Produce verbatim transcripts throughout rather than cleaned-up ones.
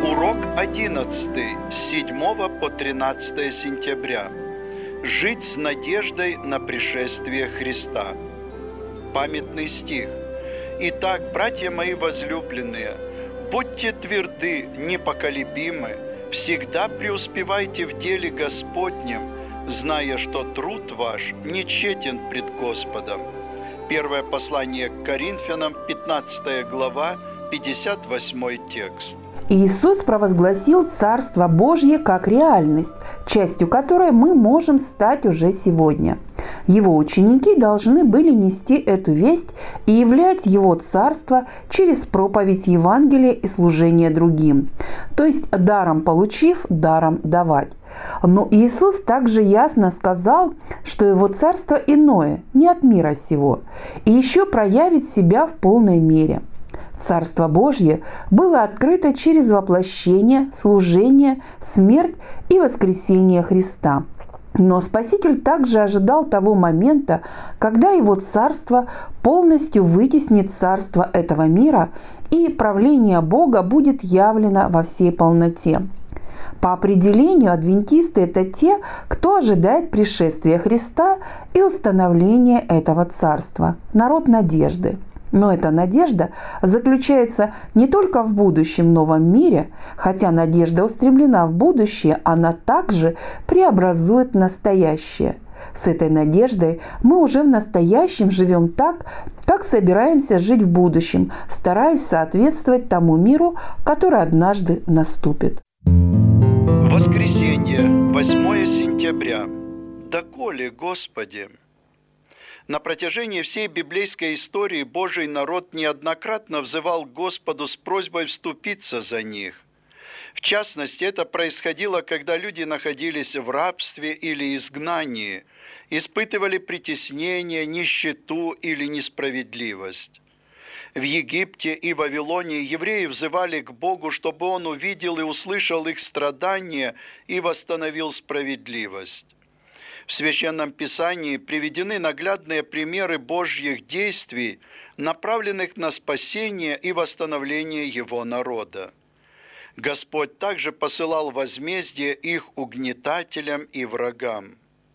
Урок одиннадцатый, с седьмого по тринадцатое сентября. Жить с надеждой на пришествие Христа. Памятный стих. Итак, братья мои возлюбленные, будьте тверды, непоколебимы, всегда преуспевайте в деле Господнем, зная, что труд ваш не тщетен пред Господом. Первое послание к Коринфянам, пятнадцатая глава, пятьдесят восьмой текст. Иисус провозгласил Царство Божье как реальность, частью которой мы можем стать уже сегодня. Его ученики должны были нести эту весть и являть Его Царство через проповедь Евангелия и служение другим, то есть даром получив, даром давать. Но Иисус также ясно сказал, что Его Царство иное, не от мира сего, и еще проявит себя в полной мере. Царство Божье было открыто через воплощение, служение, смерть и воскресение Христа. Но Спаситель также ожидал того момента, когда Его Царство полностью вытеснит царство этого мира, и правление Бога будет явлено во всей полноте. По определению, адвентисты – это те, кто ожидает пришествия Христа и установления этого царства, народ надежды. Но эта надежда заключается не только в будущем новом мире, хотя надежда устремлена в будущее, она также преобразует настоящее. С этой надеждой мы уже в настоящем живем так, как собираемся жить в будущем, стараясь соответствовать тому миру, который однажды наступит. Воскресенье, восьмое сентября. Доколе, Господи? На протяжении всей библейской истории Божий народ неоднократно взывал к Господу с просьбой вступиться за них. В частности, это происходило, когда люди находились в рабстве или изгнании, испытывали притеснение, нищету или несправедливость. В Египте и Вавилоне евреи взывали к Богу, чтобы Он увидел и услышал их страдания и восстановил справедливость. В Священном Писании приведены наглядные примеры Божьих действий, направленных на спасение и восстановление Его народа. Господь также посылал возмездие их угнетателям и врагам.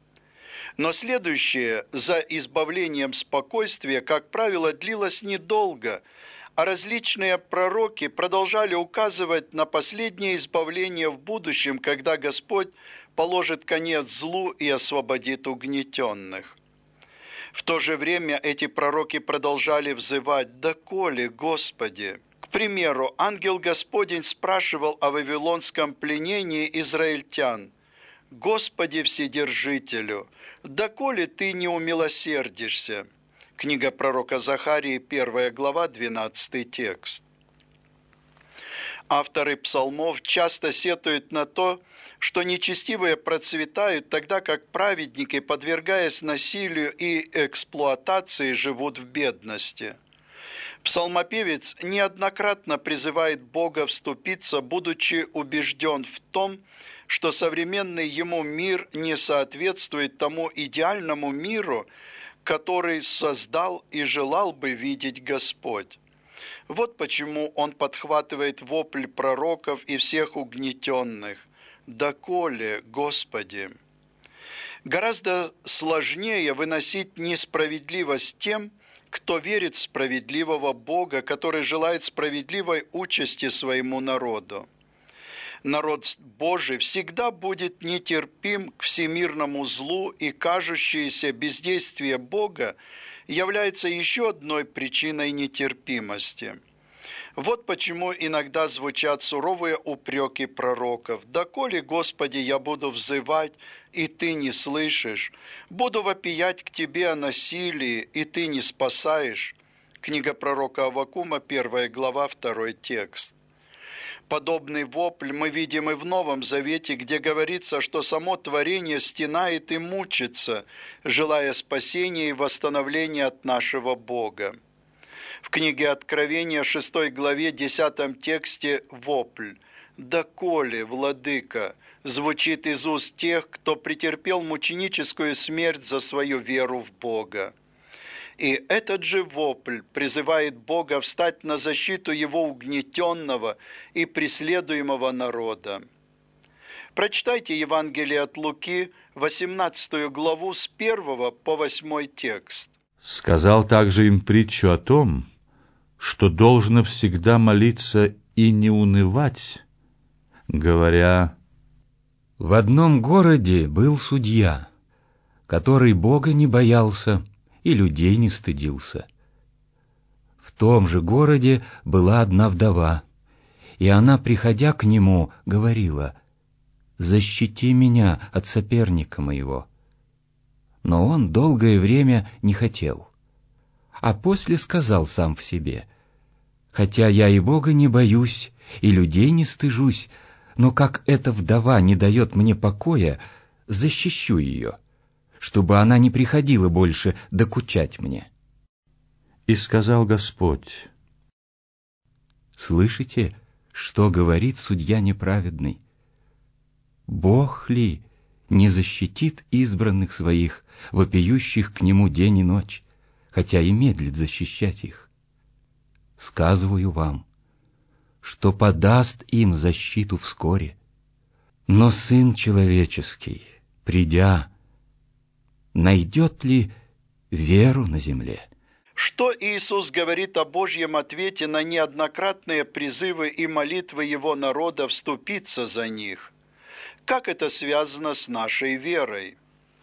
Но следующее за избавлением спокойствия, как правило, длилось недолго, а различные пророки продолжали указывать на последнее избавление в будущем, когда Господь положит конец злу и освободит угнетенных. В то же время эти пророки продолжали взывать: «Доколе, Господи?» К примеру, ангел Господень спрашивал о вавилонском пленении израильтян: «Господи Вседержителю, доколе Ты не умилосердишься?» Книга пророка Захарии, первая глава, двенадцатый текст. Авторы псалмов часто сетуют на то, что нечестивые процветают, тогда как праведники, подвергаясь насилию и эксплуатации, живут в бедности. Псалмопевец неоднократно призывает Бога вступиться, будучи убежден в том, что современный ему мир не соответствует тому идеальному миру, который создал и желал бы видеть Господь. Вот почему он подхватывает вопль пророков и всех угнетенных: «Доколе, Господи?» Гораздо сложнее выносить несправедливость тем, кто верит в справедливого Бога, который желает справедливой участи своему народу. Народ Божий всегда будет нетерпим к всемирному злу, и кажущееся бездействие Бога является еще одной причиной нетерпимости. Вот почему иногда звучат суровые упреки пророков: «Доколе, Господи, я буду взывать, и Ты не слышишь? Буду вопиять к Тебе о насилии, и Ты не спасаешь». Книга пророка Аввакума, первая глава, второй текст. Подобный вопль мы видим и в Новом Завете, где говорится, что само творение стенает и мучится, желая спасения и восстановления от нашего Бога. В книге Откровения, шестой главе, десятом тексте вопль: «Доколе, Владыка?» звучит из уст тех, кто претерпел мученическую смерть за свою веру в Бога. И этот же вопль призывает Бога встать на защиту его угнетенного и преследуемого народа. Прочитайте Евангелие от Луки, восемнадцатую главу, с первого по восьмой текст. Сказал также им притчу о том, что должно всегда молиться и не унывать, говоря: «В одном городе был судья, который Бога не боялся и людей не стыдился. В том же городе была одна вдова, и она, приходя к нему, говорила: «Защити меня от соперника моего». Но он долгое время не хотел, а после сказал сам в себе: «Хотя я и Бога не боюсь, и людей не стыжусь, но как эта вдова не дает мне покоя, защищу ее, чтобы она не приходила больше докучать мне». И сказал Господь: «Слышите, что говорит судья неправедный? Бог ли не защитит избранных своих, вопиющих к нему день и ночь, хотя и медлит защищать их? Сказываю вам, что подаст им защиту вскоре. Но Сын Человеческий, придя, найдет ли веру на земле?» Что Иисус говорит о Божьем ответе на неоднократные призывы и молитвы Его народа вступиться за них? Как это связано с нашей верой?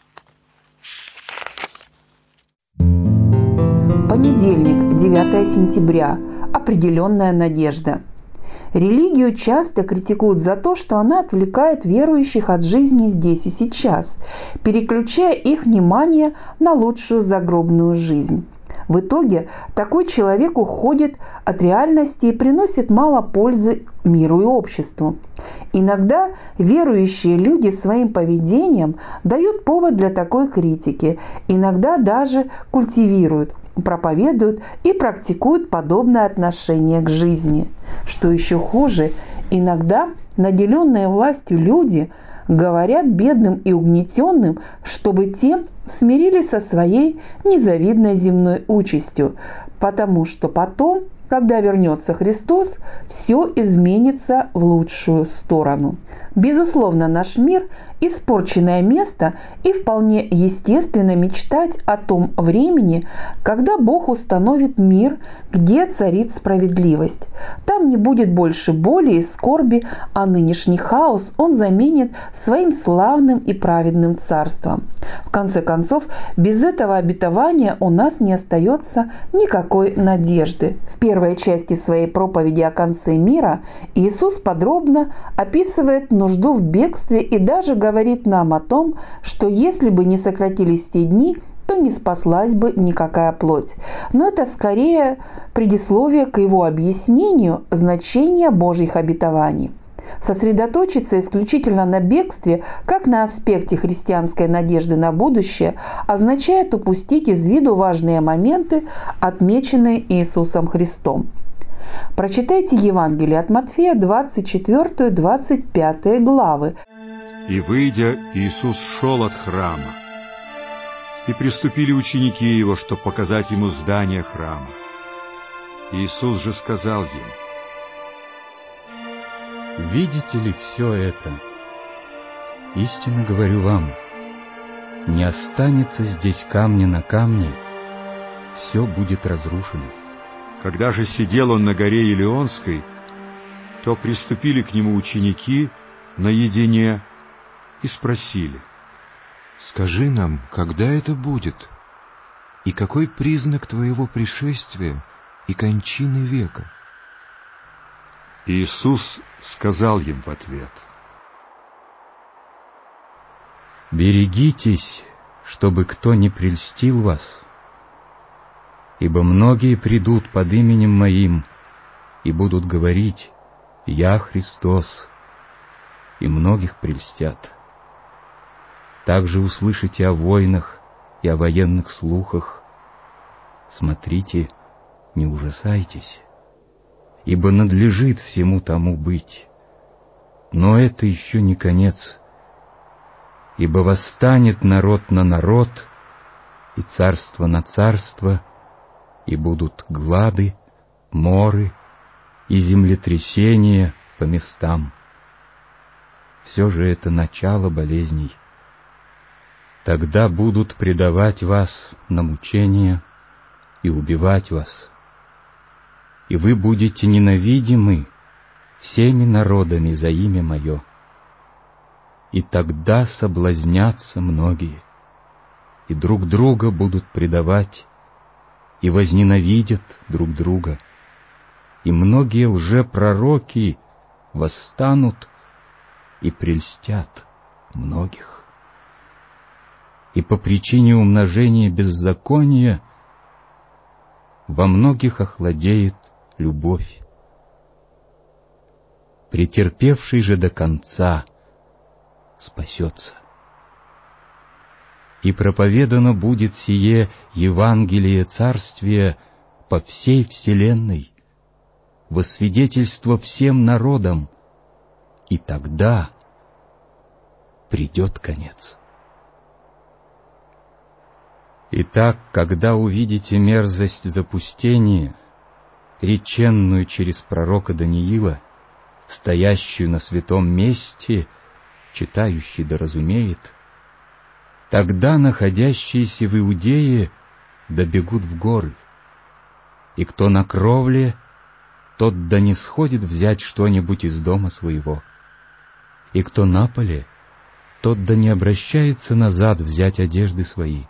Понедельник, девятое сентября. Определенная надежда. Религию часто критикуют за то, что она отвлекает верующих от жизни здесь и сейчас, переключая их внимание на лучшую загробную жизнь. В итоге такой человек уходит от реальности и приносит мало пользы миру и обществу. Иногда верующие люди своим поведением дают повод для такой критики, иногда даже культивируют, проповедуют и практикуют подобное отношение к жизни. Что еще хуже, иногда наделенные властью люди говорят бедным и угнетенным, чтобы те смирились со своей незавидной земной участью, потому что потом, когда вернется Христос, все изменится в лучшую сторону. Безусловно, наш мир – испорченное место, и вполне естественно мечтать о том времени, когда Бог установит мир, где царит справедливость. Там не будет больше боли и скорби, а нынешний хаос Он заменит своим славным и праведным царством. В конце концов, без этого обетования у нас не остается никакой надежды. В первой части своей проповеди о конце мира Иисус подробно описывает нужду в бегстве и даже говорит нам о том, что если бы не сократились те дни, то не спаслась бы никакая плоть. Но это скорее предисловие к его объяснению значения Божьих обетований. Сосредоточиться исключительно на бегстве, как на аспекте христианской надежды на будущее, означает упустить из виду важные моменты, отмеченные Иисусом Христом. Прочитайте Евангелие от Матфея, двадцать четвёртую — двадцать пятую главы. «И, выйдя, Иисус шел от храма, и приступили ученики Его, чтобы показать Ему здание храма. Иисус же сказал им: «Видите ли все это? Истинно говорю вам, не останется здесь камня на камне, все будет разрушено». Когда же сидел Он на горе Елеонской, то приступили к Нему ученики наедине и спросили: «Скажи нам, когда это будет, и какой признак Твоего пришествия и кончины века?» Иисус сказал им в ответ: «Берегитесь, чтобы кто не прельстил вас, ибо многие придут под именем Моим и будут говорить: Я Христос, и многих прельстят. Также услышите о войнах и о военных слухах. Смотрите, не ужасайтесь, ибо надлежит всему тому быть. Но это еще не конец, ибо восстанет народ на народ, и царство на царство, и будут глады, моры и землетрясения по местам. Все же это начало болезней. Тогда будут предавать вас на мучения и убивать вас, и вы будете ненавидимы всеми народами за имя Мое. И тогда соблазнятся многие, и друг друга будут предавать, и возненавидят друг друга, и многие лжепророки восстанут и прельстят многих. И по причине умножения беззакония во многих охладеет любовь. Претерпевший же до конца спасется. И проповедано будет сие Евангелие Царствия по всей вселенной, во свидетельство всем народам, и тогда придет конец. Итак, когда увидите мерзость запустения, реченную через пророка Даниила, стоящую на святом месте, читающий да разумеет, тогда находящиеся в Иудее добегут в горы, и кто на кровле, тот да не сходит взять что-нибудь из дома своего, и кто на поле, тот да не обращается назад взять одежды свои.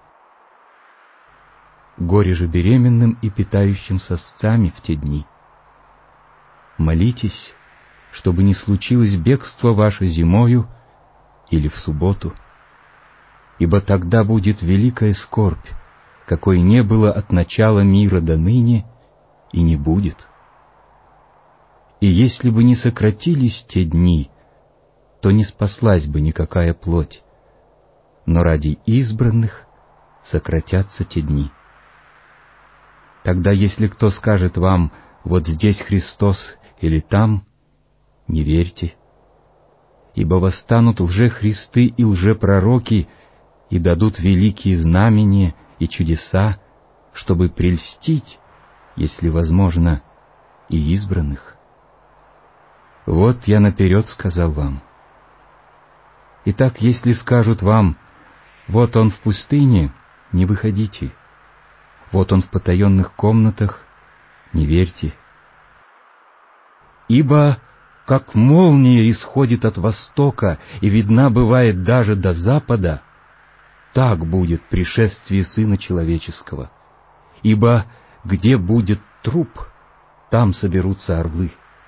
Горе же беременным и питающим сосцами в те дни. Молитесь, чтобы не случилось бегство ваше зимою или в субботу, ибо тогда будет великая скорбь, какой не было от начала мира до ныне и не будет. И если бы не сократились те дни, то не спаслась бы никакая плоть, но ради избранных сократятся те дни. Тогда, если кто скажет вам: вот здесь Христос или там, не верьте, ибо восстанут лжехристы и лжепророки и дадут великие знамения и чудеса, чтобы прельстить, если возможно, и избранных. Вот я наперед сказал вам. Итак, если скажут вам: вот он в пустыне, не выходите, вот он в потаенных комнатах, не верьте. Ибо как молния исходит от востока и видна бывает даже до запада, так будет пришествие Сына Человеческого. Ибо где будет труп, там соберутся орлы.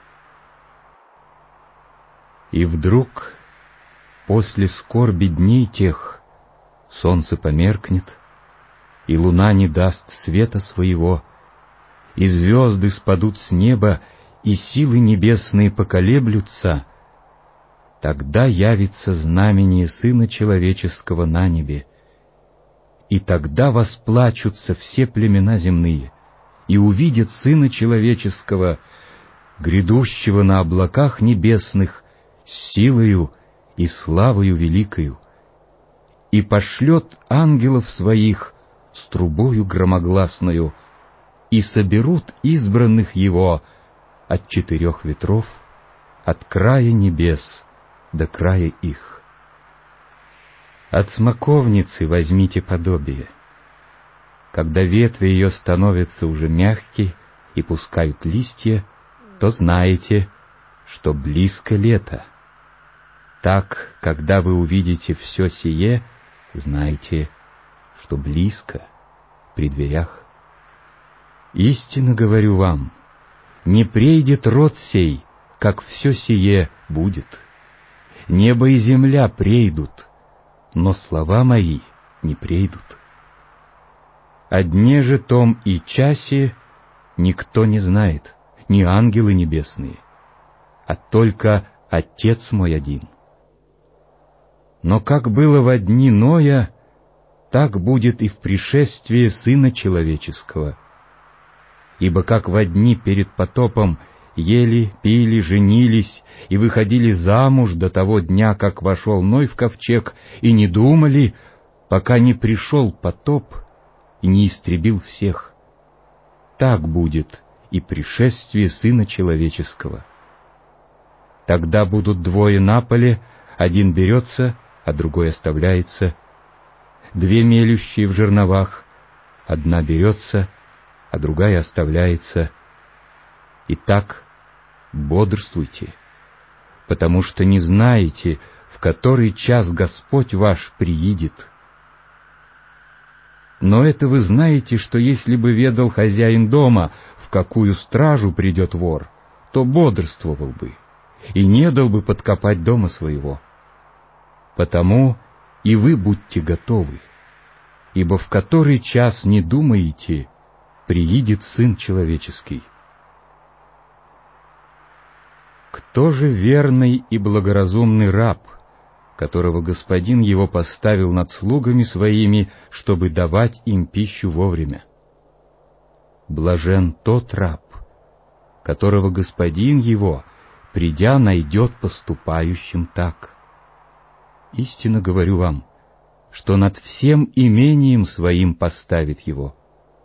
И вдруг, после скорби дней тех, солнце померкнет, и луна не даст света своего, и звезды спадут с неба, и силы небесные поколеблются, тогда явится знамение Сына Человеческого на небе, и тогда восплачутся все племена земные, и увидят Сына Человеческого, грядущего на облаках небесных, с силою и славою великою, и пошлет ангелов своих с трубою громогласною, и соберут избранных Его от четырех ветров, от края небес до края их. От смоковницы возьмите подобие. Когда ветви ее становятся уже мягкие и пускают листья, то знаете, что близко лето. Так, когда вы увидите все сие, знайте, что близко, при дверях. Истинно говорю вам, не прейдет род сей, как все сие будет. Небо и земля прейдут, но слова мои не прейдут. О дне же том и часе никто не знает, ни ангелы небесные, а только Отец мой один. Но как было во дни Ноя, так будет и в пришествии Сына Человеческого. Ибо как во дни перед потопом ели, пили, женились и выходили замуж до того дня, как вошел Ной в ковчег, и не думали, пока не пришел потоп и не истребил всех. Так будет и пришествие Сына Человеческого. Тогда будут двое на поле, один берется, а другой оставляется. Две мелющие в жерновах, одна берется, а другая оставляется. Итак, бодрствуйте, потому что не знаете, в который час Господь ваш приидет. Но это вы знаете, что если бы ведал хозяин дома, в какую стражу придет вор, то бодрствовал бы и не дал бы подкопать дома своего. Потому и вы будьте готовы, ибо в который час не думаете, приидет Сын Человеческий. Кто же верный и благоразумный раб, которого господин его поставил над слугами своими, чтобы давать им пищу вовремя? Блажен тот раб, которого господин его, придя, найдет поступающим так. Истинно говорю вам, что над всем имением своим поставит его.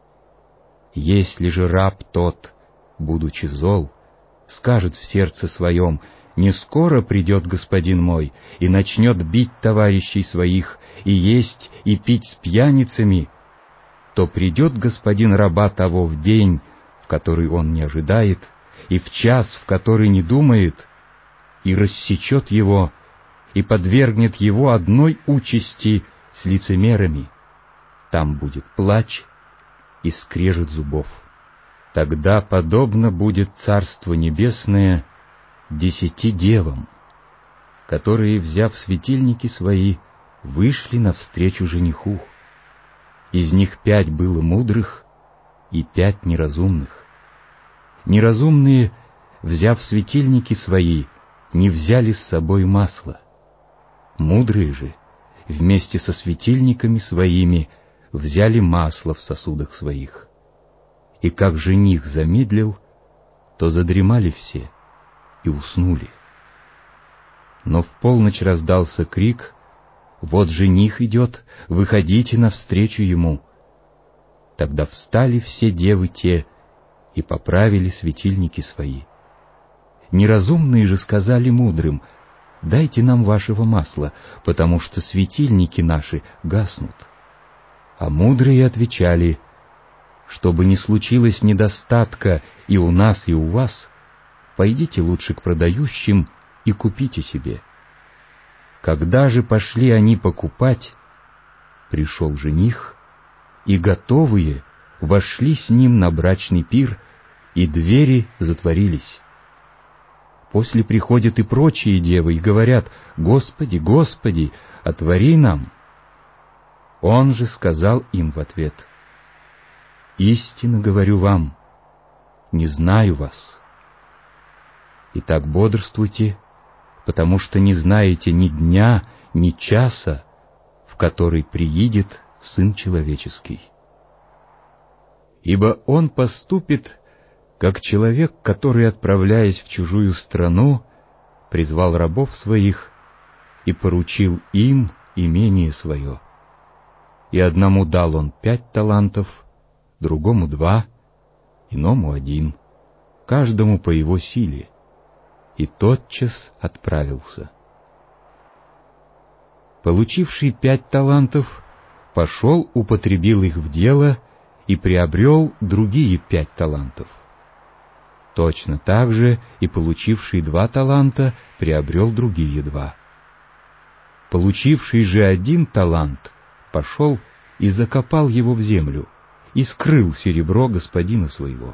Если же раб тот, будучи зол, скажет в сердце своем: «Не скоро придет господин мой и начнет бить товарищей своих, и есть, и пить с пьяницами», то придет господин раба того в день, в который он не ожидает, и в час, в который не думает, и рассечет его, и подвергнет его одной участи с лицемерами. Там будет плач и скрежет зубов. Тогда подобно будет Царство Небесное десяти девам, которые, взяв светильники свои, вышли навстречу жениху. Из них пять было мудрых и пять неразумных. Неразумные, взяв светильники свои, не взяли с собой масла. Мудрые же, вместе со светильниками своими, взяли масло в сосудах своих. И как жених замедлил, то задремали все и уснули. Но в полночь раздался крик: «Вот жених идет, выходите навстречу ему». Тогда встали все девы те и поправили светильники свои. Неразумные же сказали мудрым: «Дайте нам вашего масла, потому что светильники наши гаснут». А мудрые отвечали: «Чтобы не случилось недостатка и у нас, и у вас, пойдите лучше к продающим и купите себе». Когда же пошли они покупать, пришел жених, и готовые вошли с ним на брачный пир, и двери затворились. После приходят и прочие девы и говорят: «Господи, Господи, отвори нам». Он же сказал им в ответ: «Истинно говорю вам, не знаю вас. Итак, бодрствуйте, потому что не знаете ни дня, ни часа, в который приидет Сын Человеческий. Ибо Он поступит, как человек, который, отправляясь в чужую страну, призвал рабов своих и поручил им имение свое. И одному дал он пять талантов, другому два, иному один, каждому по его силе, и тотчас отправился. Получивший пять талантов пошел, употребил их в дело и приобрел другие пять талантов. Точно так же и получивший два таланта приобрел другие два. Получивший же один талант пошел и закопал его в землю, и скрыл серебро господина своего.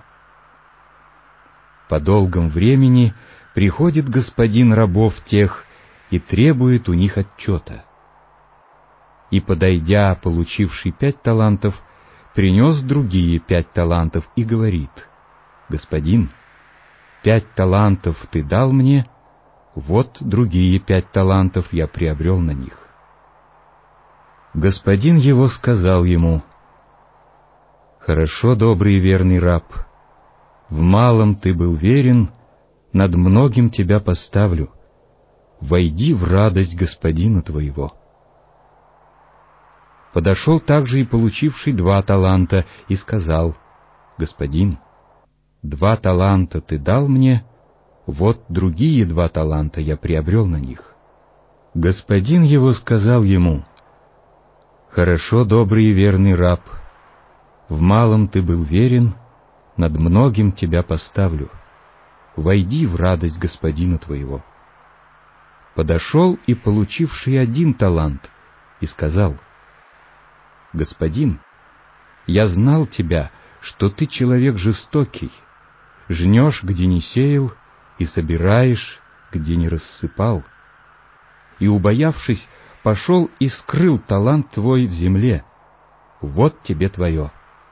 По долгом времени приходит господин рабов тех и требует у них отчета. И, подойдя, получивший пять талантов, принес другие пять талантов и говорит: «Господин, пять талантов ты дал мне, вот другие пять талантов я приобрел на них». Господин его сказал ему: «Хорошо, добрый и верный раб, в малом ты был верен, над многим тебя поставлю, войди в радость господина твоего». Подошел также и получивший два таланта и сказал: «Господин, два таланта ты дал мне, вот другие два таланта я приобрел на них». Господин его сказал ему: «Хорошо, добрый и верный раб, в малом ты был верен, над многим тебя поставлю. Войди в радость господина твоего». Подошел и получивший один талант и сказал: «Господин, я знал тебя, что ты человек жестокий, жнешь, где не сеял, и собираешь, где не рассыпал. И, убоявшись, пошел и скрыл талант твой в земле. Вот тебе твое».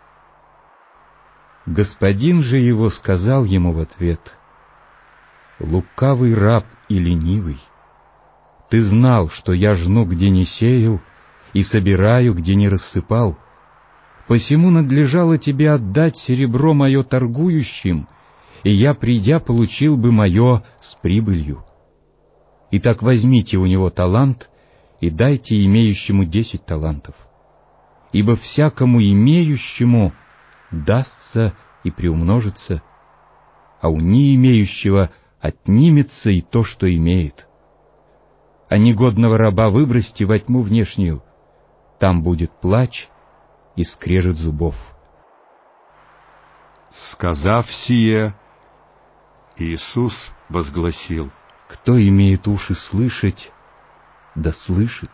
Господин же его сказал ему в ответ: «Лукавый раб и ленивый, ты знал, что я жну, где не сеял, и собираю, где не рассыпал. Посему надлежало тебе отдать серебро мое торгующим, и я, придя, получил бы мое с прибылью. Итак, возьмите у него талант и дайте имеющему десять талантов. Ибо всякому имеющему дастся и приумножится, а у не имеющего отнимется и то, что имеет. А негодного раба выбросьте во тьму внешнюю, там будет плач и скрежет зубов». Сказав сие, Иисус возгласил: «Кто имеет уши слышать, да слышит».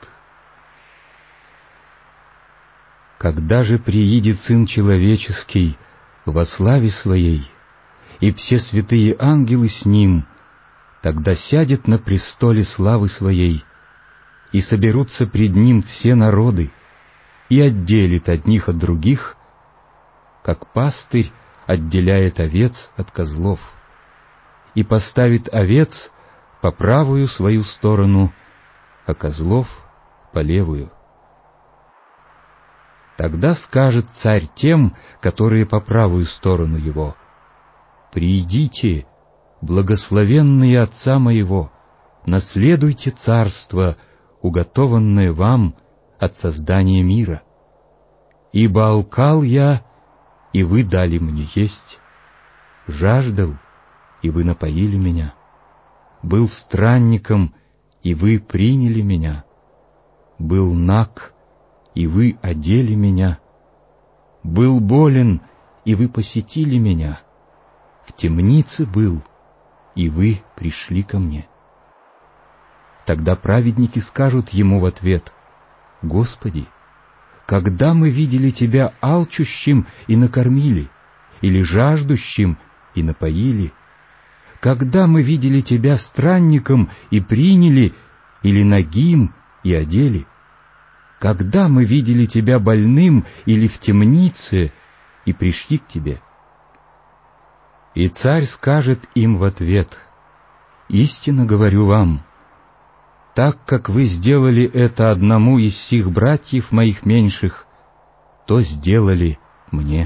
Когда же приидет Сын Человеческий во славе Своей, и все святые ангелы с Ним, тогда сядет на престоле славы Своей, и соберутся пред Ним все народы, и отделит одних от других, как пастырь отделяет овец от козлов, и поставит овец по правую свою сторону, а козлов по левую. Тогда скажет царь тем, которые по правую сторону его: «Придите, благословенные Отца моего, наследуйте царство, уготованное вам от создания мира. Ибо алкал я, и вы дали мне есть, жаждал, и вы напоили меня, был странником, и вы приняли меня, был наг, и вы одели меня, был болен, и вы посетили меня, в темнице был, и вы пришли ко мне». Тогда праведники скажут ему в ответ: «Господи, когда мы видели Тебя алчущим и накормили, или жаждущим и напоили? Когда мы видели Тебя странником и приняли, или нагим и одели? Когда мы видели Тебя больным или в темнице и пришли к Тебе?» И царь скажет им в ответ: «Истинно говорю вам, так как вы сделали это одному из сих братьев моих меньших, то сделали мне».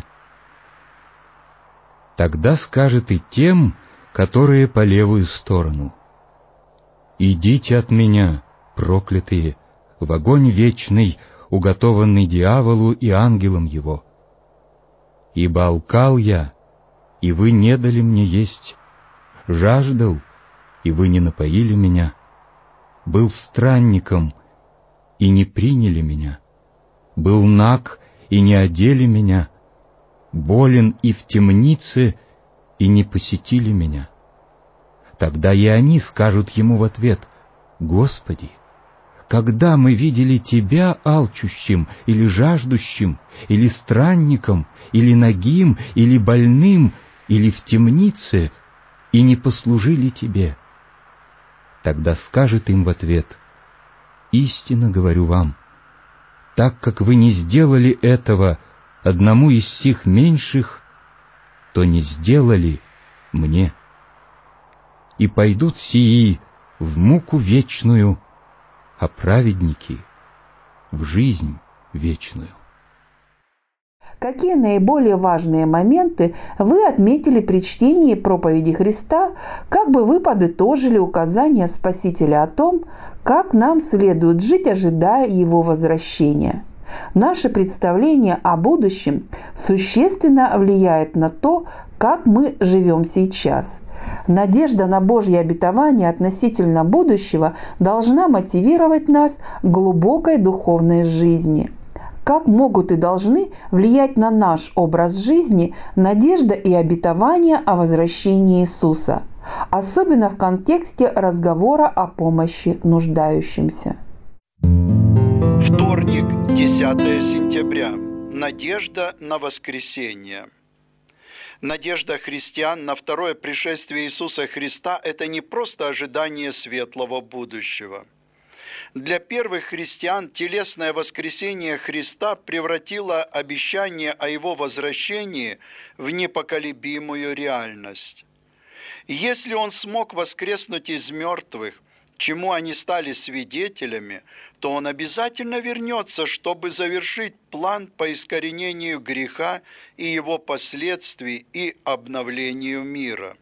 Тогда скажет и тем, которые по левую сторону: «Идите от меня, проклятые, в огонь вечный, уготованный дьяволу и ангелам его. Ибо алкал я, и вы не дали мне есть, жаждал, и вы не напоили меня, был странником, и не приняли меня, был наг, и не одели меня, болен и в темнице, и не посетили меня». Тогда и они скажут ему в ответ: «Господи, когда мы видели Тебя алчущим или жаждущим, или странником, или нагим, или больным, или в темнице, и не послужили Тебе?» Тогда скажет им в ответ: «Истинно говорю вам, так как вы не сделали этого одному из сих меньших, то не сделали мне. И пойдут сии в муку вечную, а праведники в жизнь вечную». Какие наиболее важные моменты вы отметили при чтении проповеди Христа, как бы вы подытожили указания Спасителя о том, как нам следует жить, ожидая Его возвращения? Наше представление о будущем существенно влияет на то, как мы живем сейчас. Надежда на Божье обетование относительно будущего должна мотивировать нас к глубокой духовной жизни. Как могут и должны влиять на наш образ жизни надежда и обетование о возвращении Иисуса, особенно в контексте разговора о помощи нуждающимся? Вторник, десятое сентября. Надежда на воскресение. Надежда христиан на второе пришествие Иисуса Христа – это не просто ожидание светлого будущего. Для первых христиан телесное воскресение Христа превратило обещание о Его возвращении в непоколебимую реальность. Если Он смог воскреснуть из мертвых, чему они стали свидетелями, то Он обязательно вернется, чтобы завершить план по искоренению греха и его последствий и обновлению мира.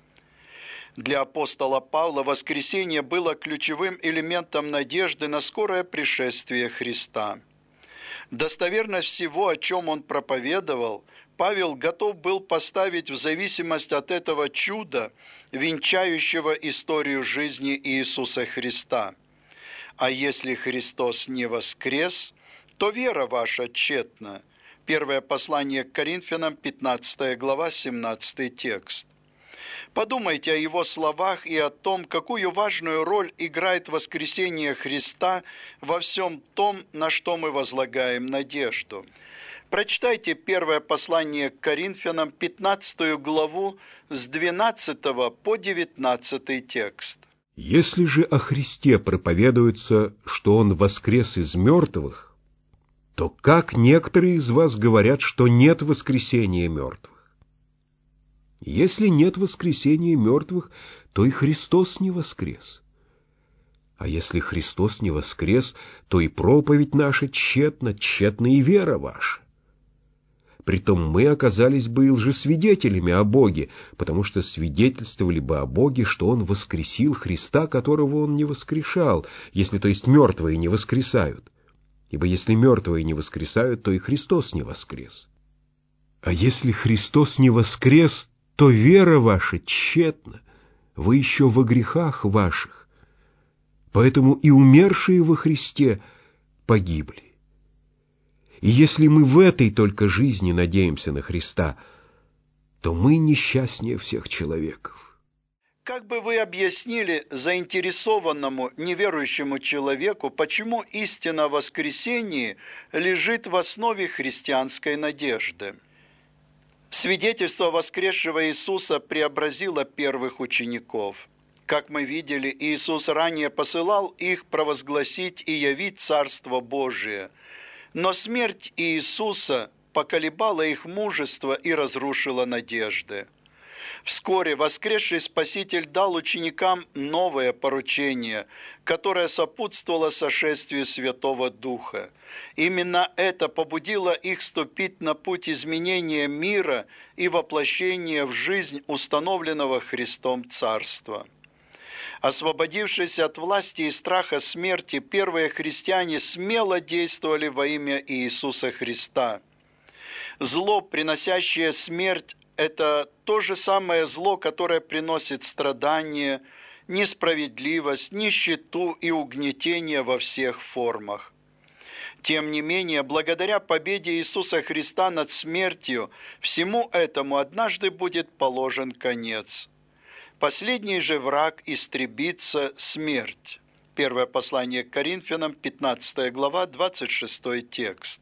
Для апостола Павла воскресение было ключевым элементом надежды на скорое пришествие Христа. Достоверность всего, о чем он проповедовал, Павел готов был поставить в зависимость от этого чуда, венчающего историю жизни Иисуса Христа. А если Христос не воскрес, то вера ваша тщетна. Первое послание к Коринфянам, пятнадцатая глава, семнадцатый текст. Подумайте о его словах и о том, какую важную роль играет воскресение Христа во всем том, на что мы возлагаем надежду. Прочитайте первое послание к Коринфянам, пятнадцатую главу, с двенадцатого по девятнадцатый текст. «Если же о Христе проповедуется, что Он воскрес из мертвых, то как некоторые из вас говорят, что нет воскресения мертвых? Если нет воскресения мертвых, то и Христос не воскрес. А если Христос не воскрес, то и проповедь наша тщетна, тщетна и вера ваша. Притом мы оказались бы и лжесвидетелями о Боге, потому что свидетельствовали бы о Боге, что Он воскресил Христа, которого Он не воскрешал, если, то есть, мертвые не воскресают. Ибо если мертвые не воскресают, то и Христос не воскрес. А если Христос не воскрес, то вера ваша тщетна, вы еще во грехах ваших. Поэтому и умершие во Христе погибли. И если мы в этой только жизни надеемся на Христа, то мы несчастнее всех человеков». Как бы вы объяснили заинтересованному неверующему человеку, почему истина о воскресении лежит в основе христианской надежды? Свидетельство воскресшего Иисуса преобразило первых учеников. Как мы видели, Иисус ранее посылал их провозгласить и явить Царство Божие. Но смерть Иисуса поколебала их мужество и разрушила надежды. Вскоре воскресший Спаситель дал ученикам новое поручение, которое сопутствовало сошествию Святого Духа. Именно это побудило их ступить на путь изменения мира и воплощения в жизнь установленного Христом Царства. Освободившись от власти и страха смерти, первые христиане смело действовали во имя Иисуса Христа. Зло, приносящее смерть, это то же самое зло, которое приносит страдания, несправедливость, нищету и угнетение во всех формах. Тем не менее, благодаря победе Иисуса Христа над смертью, всему этому однажды будет положен конец. Последний же враг истребится – смерть. Первое послание к Коринфянам, пятнадцатая глава, двадцать шестой текст.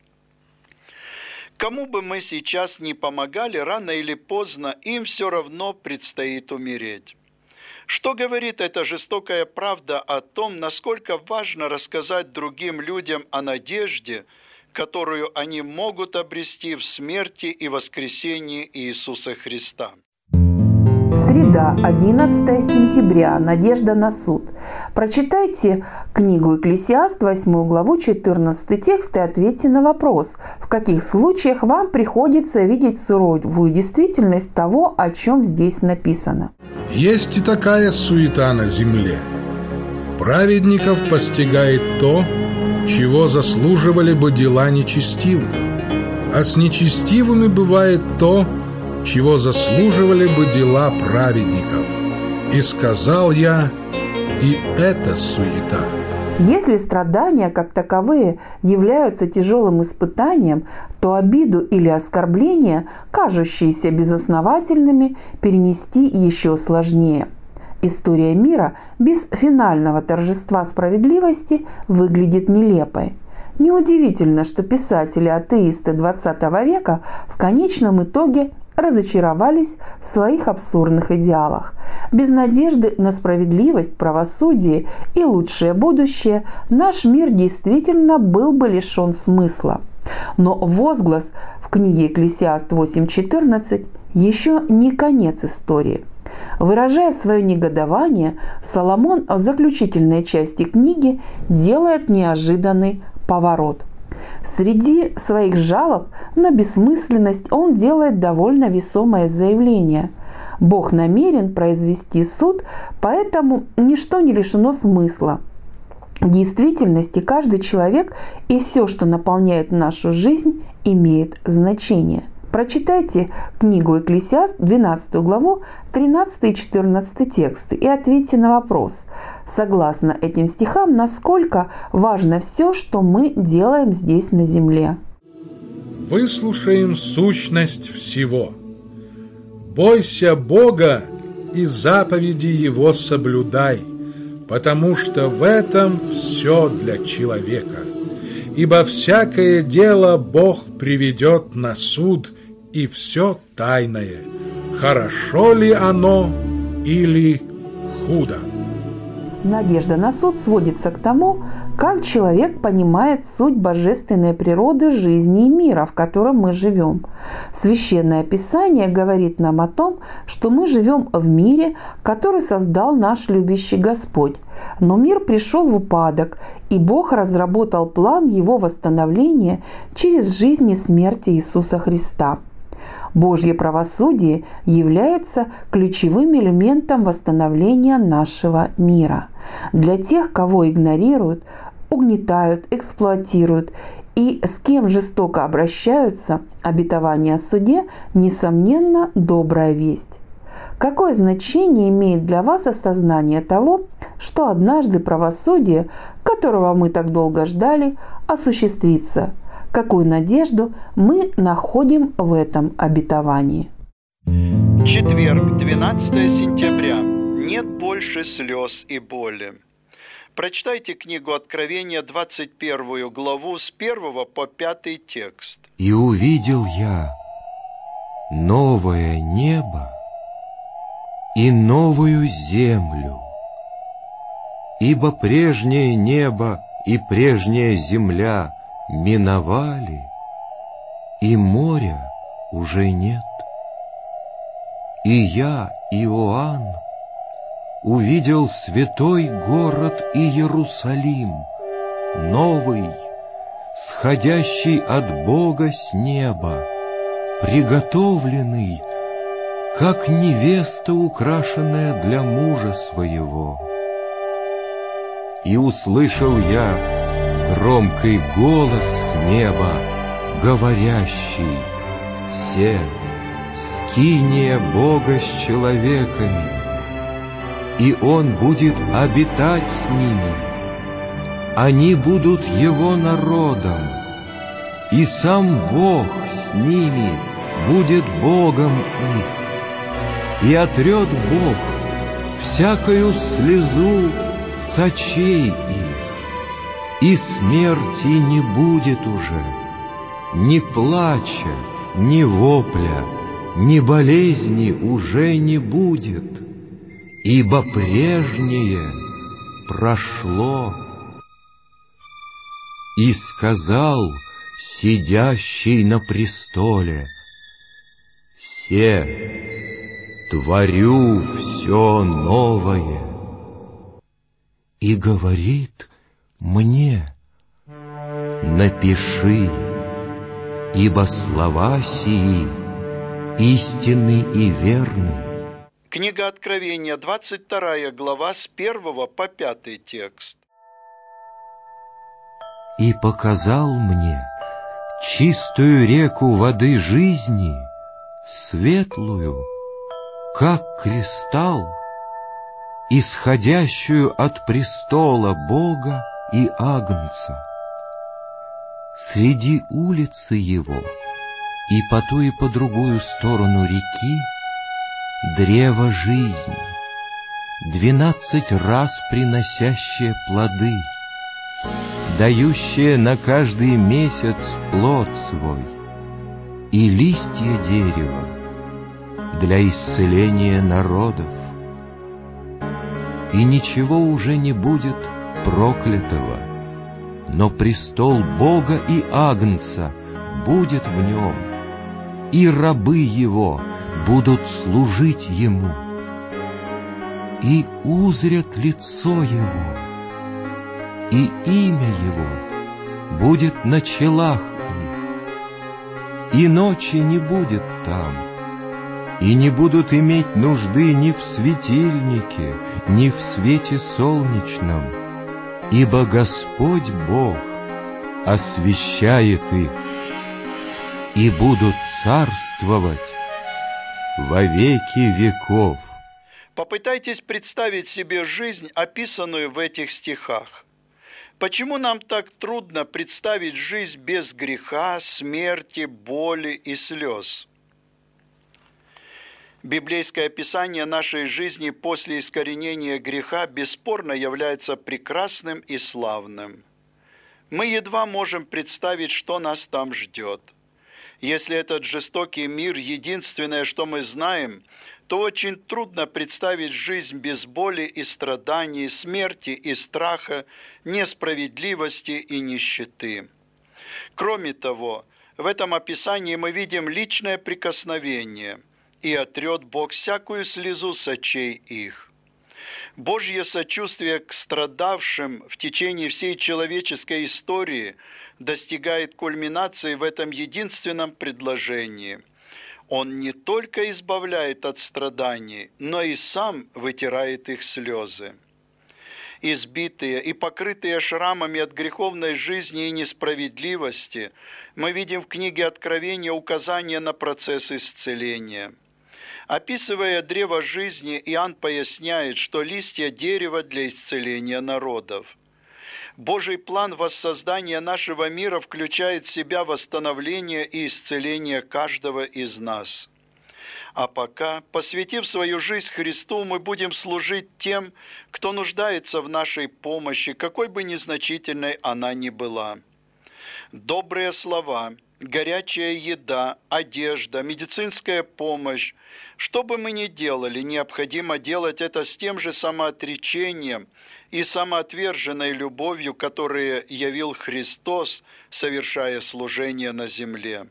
Кому бы мы сейчас ни помогали, рано или поздно им все равно предстоит умереть. Что говорит эта жестокая правда о том, насколько важно рассказать другим людям о надежде, которую они могут обрести в смерти и воскресении Иисуса Христа? Среда, одиннадцатое сентября. Надежда на суд. Прочитайте книгу Экклесиаст, восьмую главу, четырнадцатый текст и ответьте на вопрос, в каких случаях вам приходится видеть суровую действительность того, о чем здесь написано. Есть и такая суета на земле. Праведников постигает то, чего заслуживали бы дела нечестивых, а с нечестивыми бывает то, чего заслуживали бы дела праведников. И сказал я, и это суета. Если страдания как таковые являются тяжелым испытанием, то обиду или оскорбление, кажущиеся безосновательными, перенести еще сложнее. История мира без финального торжества справедливости выглядит нелепой. Неудивительно, что писатели-атеисты двадцатого века в конечном итоге разочаровались в своих абсурдных идеалах. Без надежды на справедливость, правосудие и лучшее будущее наш мир действительно был бы лишен смысла. Но возглас в книге Екклесиаст восемь четырнадцать еще не конец истории. Выражая свое негодование, Соломон в заключительной части книги делает неожиданный поворот. Среди своих жалоб на бессмысленность он делает довольно весомое заявление. Бог намерен произвести суд, поэтому ничто не лишено смысла. В действительности каждый человек и все, что наполняет нашу жизнь, имеет значение. Прочитайте книгу Екклесиаст, двенадцатую главу, тринадцатый и четырнадцатый тексты и ответьте на вопрос, согласно этим стихам, насколько важно все, что мы делаем здесь на земле. Выслушаем сущность всего. Бойся Бога и заповеди Его соблюдай, потому что в этом все для человека. Ибо всякое дело Бог приведет на суд, и все тайное, хорошо ли оно или худо. Надежда на суд сводится к тому, как человек понимает суть божественной природы жизни и мира, в котором мы живем. Священное Писание говорит нам о том, что мы живем в мире, который создал наш любящий Господь. Но мир пришел в упадок, и Бог разработал план его восстановления через жизнь и смерть Иисуса Христа. Божье правосудие является ключевым элементом восстановления нашего мира. Для тех, кого игнорируют, угнетают, эксплуатируют и с кем жестоко обращаются, обетование о суде, несомненно, добрая весть. Какое значение имеет для вас осознание того, что однажды правосудие, которого мы так долго ждали, осуществится? Какую надежду мы находим в этом обетовании? Четверг, двенадцатое сентября. Нет больше слез и боли. Прочитайте книгу Откровения, двадцать первую главу, с первого по пятый текст. «И увидел я новое небо и новую землю, ибо прежнее небо и прежняя земля миновали, и моря уже нет. И я, Иоанн, увидел святой город Иерусалим, новый, сходящий от Бога с неба, приготовленный, как невеста, украшенная для мужа своего. И услышал я громкий голос с неба, говорящий: «Се, скиния Бога с человеками, и Он будет обитать с ними. Они будут Его народом, и сам Бог с ними будет Богом их, и отрет Бог всякую слезу с очей их, и смерти не будет уже, ни плача, ни вопля, ни болезни уже не будет, ибо прежнее прошло». И сказал сидящий на престоле: «Се, творю все новое». И говорит мне: «Напиши, ибо слова сии истинны и верны». Книга Откровения, двадцать вторая глава, с первого по пятый текст. и показал мне чистую реку воды жизни, светлую, как кристалл, исходящую от престола Бога и Агнца. Среди улицы его и по ту и по другую сторону реки древо жизни, двенадцать раз приносящее плоды, дающее на каждый месяц плод свой, и листья дерева для исцеления народов. И ничего уже не будет проклятого, но престол Бога и Агнца будет в нем, и рабы его будут служить ему, и узрят лицо его, и имя его будет на челах их, и ночи не будет там, и не будут иметь нужды ни в светильнике, ни в свете солнечном, ибо Господь Бог освещает их, и будут царствовать во веки веков. Попытайтесь представить себе жизнь, описанную в этих стихах. Почему нам так трудно представить жизнь без греха, смерти, боли и слез? Библейское описание нашей жизни после искоренения греха бесспорно является прекрасным и славным. Мы едва можем представить, что нас там ждет. Если этот жестокий мир – единственное, что мы знаем, то очень трудно представить жизнь без боли и страданий, смерти и страха, несправедливости и нищеты. Кроме того, в этом описании мы видим личное прикосновение – и отрет Бог всякую слезу с очей их. Божье сочувствие к страдавшим в течение всей человеческой истории достигает кульминации в этом единственном предложении. Он не только избавляет от страданий, но и сам вытирает их слезы. Избитые и покрытые шрамами от греховной жизни и несправедливости, мы видим в книге Откровения указания на процесс исцеления. Описывая древо жизни, Иоанн поясняет, что листья дерева для исцеления народов. Божий план воссоздания нашего мира включает в себя восстановление и исцеление каждого из нас. А пока, посвятив свою жизнь Христу, мы будем служить тем, кто нуждается в нашей помощи, какой бы незначительной она ни была. Добрые слова, горячая еда, одежда, медицинская помощь. Что бы мы ни делали, необходимо делать это с тем же самоотречением и самоотверженной любовью, которые явил Христос, совершая служение на земле.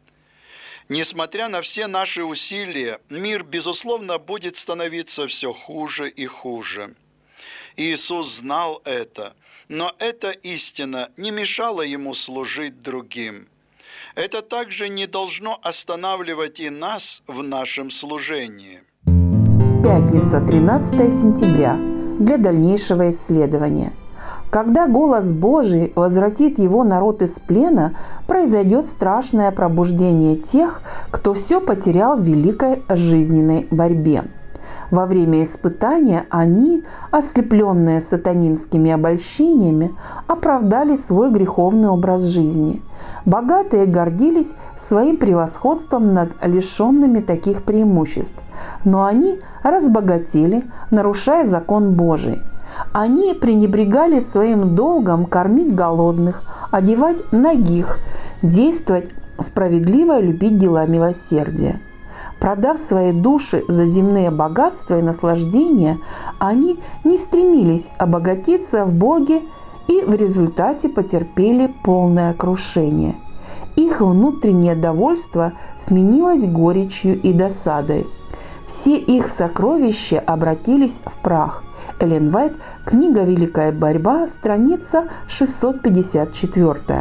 Несмотря на все наши усилия, мир, безусловно, будет становиться все хуже и хуже. Иисус знал это, но эта истина не мешала Ему служить другим. Это также не должно останавливать и нас в нашем служении. Пятница, тринадцатое сентября, для дальнейшего исследования. Когда голос Божий возвратит его народ из плена, произойдет страшное пробуждение тех, кто все потерял в великой жизненной борьбе. Во время испытания они, ослепленные сатанинскими обольщениями, оправдали свой греховный образ жизни. Богатые гордились своим превосходством над лишенными таких преимуществ, но они разбогатели, нарушая закон Божий. Они пренебрегали своим долгом кормить голодных, одевать нагих, действовать справедливо и любить дела милосердия. Продав свои души за земные богатства и наслаждения, они не стремились обогатиться в Боге и в результате потерпели полное крушение. Их внутреннее довольство сменилось горечью и досадой. Все их сокровища обратились в прах. Эллен Уайт, книга «Великая борьба», страница шестьсот пятьдесят четыре.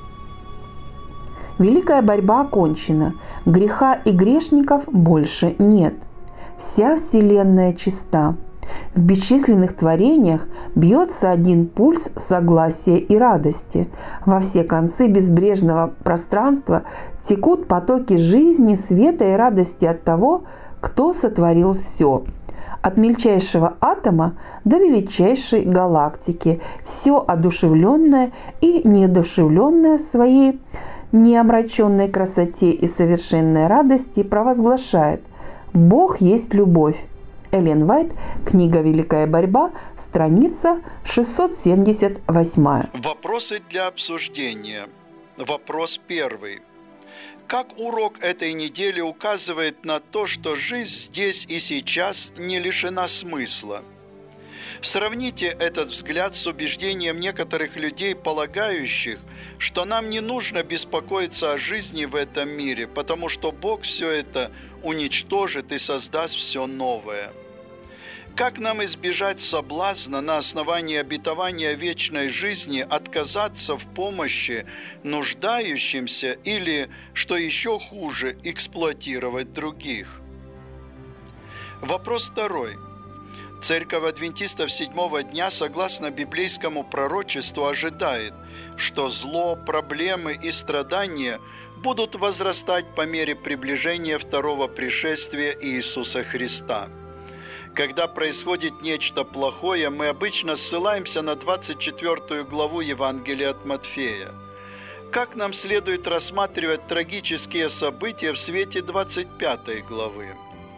Великая борьба окончена. Греха и грешников больше нет. Вся вселенная чиста. В бесчисленных творениях бьется один пульс согласия и радости. Во все концы безбрежного пространства текут потоки жизни, света и радости от того, кто сотворил все. От мельчайшего атома до величайшей галактики все одушевленное и неодушевленное в своей неомраченной красоте и совершенной радости провозглашает: «Бог есть любовь». Эллен Уайт, книга «Великая борьба», страница шестьсот семьдесят восемь. Вопросы для обсуждения. Вопрос первый. Как урок этой недели указывает на то, что жизнь здесь и сейчас не лишена смысла? Сравните этот взгляд с убеждением некоторых людей, полагающих, что нам не нужно беспокоиться о жизни в этом мире, потому что Бог все это уничтожит и создаст все новое. Как нам избежать соблазна на основании обетования вечной жизни отказаться в помощи нуждающимся или, что еще хуже, эксплуатировать других? Вопрос второй. Церковь адвентистов седьмого дня, согласно библейскому пророчеству, ожидает, что зло, проблемы и страдания будут возрастать по мере приближения второго пришествия Иисуса Христа. Когда происходит нечто плохое, мы обычно ссылаемся на двадцать четвёртую главу Евангелия от Матфея. Как нам следует рассматривать трагические события в свете двадцать пятой главы?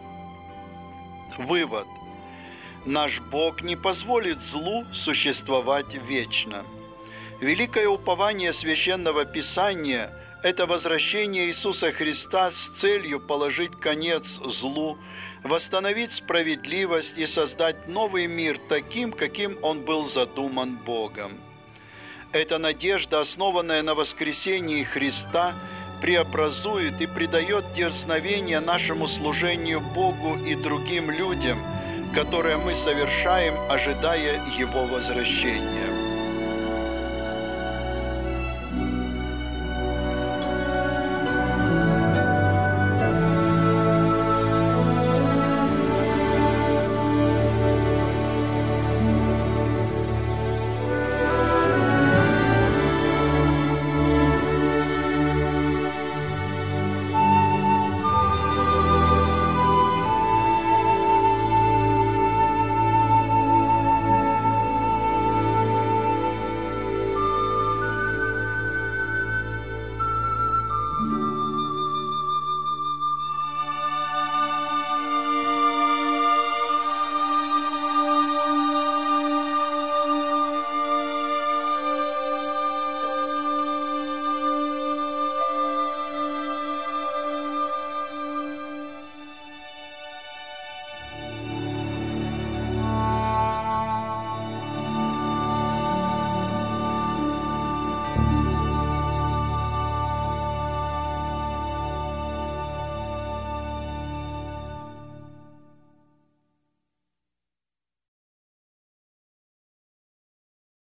Вывод. Наш Бог не позволит злу существовать вечно. Великое упование Священного Писания – это возвращение Иисуса Христа с целью положить конец злу, восстановить справедливость и создать новый мир таким, каким он был задуман Богом. Эта надежда, основанная на воскресении Христа, преобразует и придает дерзновение нашему служению Богу и другим людям, которое мы совершаем, ожидая Его возвращения.